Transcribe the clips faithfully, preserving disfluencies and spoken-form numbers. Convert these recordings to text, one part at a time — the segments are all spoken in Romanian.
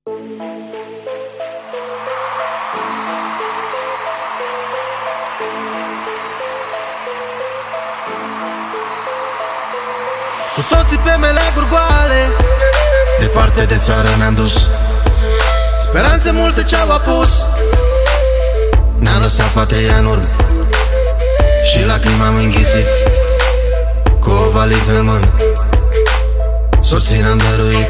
Cu toții pe meleaguri goale, departe de țară ne-am dus. Speranțe multe ce-au apus, ne-am lăsat patria în urmă și lacrimi am înghițit. Cu o valiză în mână, soții ne-am dăruit.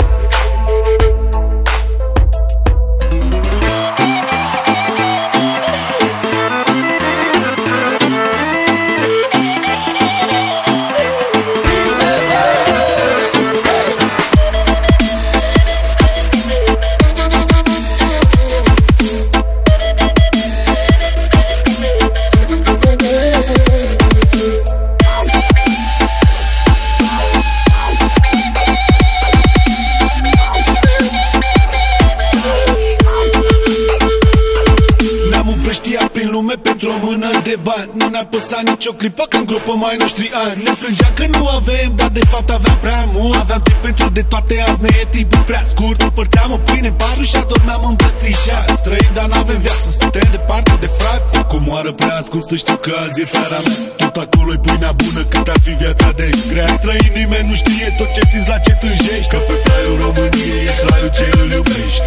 Prin lume pentru o mână de bani, nu ne-a păsat nicio clipă când grupă mai noștri ani. Ne plângeam că nu avem, dar de fapt aveam prea mult. Aveam timp pentru de toate, azi ne e timpul prea scurt. Împărțeam o pâine în barul și adormeam îmbrățișați. Trăim, dar n-avem viață, suntem departe de frați. Cu moară prea ascuns, să știu că azi e țara mea. Tot acolo-i pâinea bună cât ar fi viața de grea. Străin, nimeni nu știe tot ce simți, la ce tânjești, că pe traiul României e traiul ce îl iubești.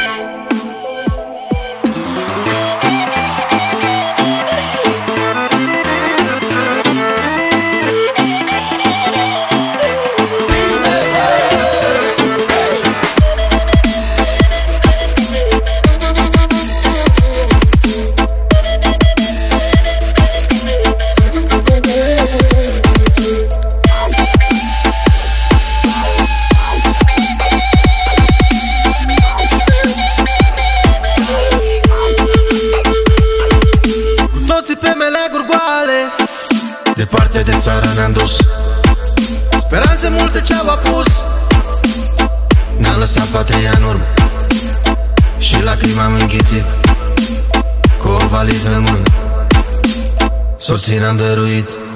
Departe de țară ne-am dus. Speranțe multe ce-au apus, ne-am lăsat patria în urmă și lacrimi am înghițit. Cu o valiză în mână, soții ne-am dăruit.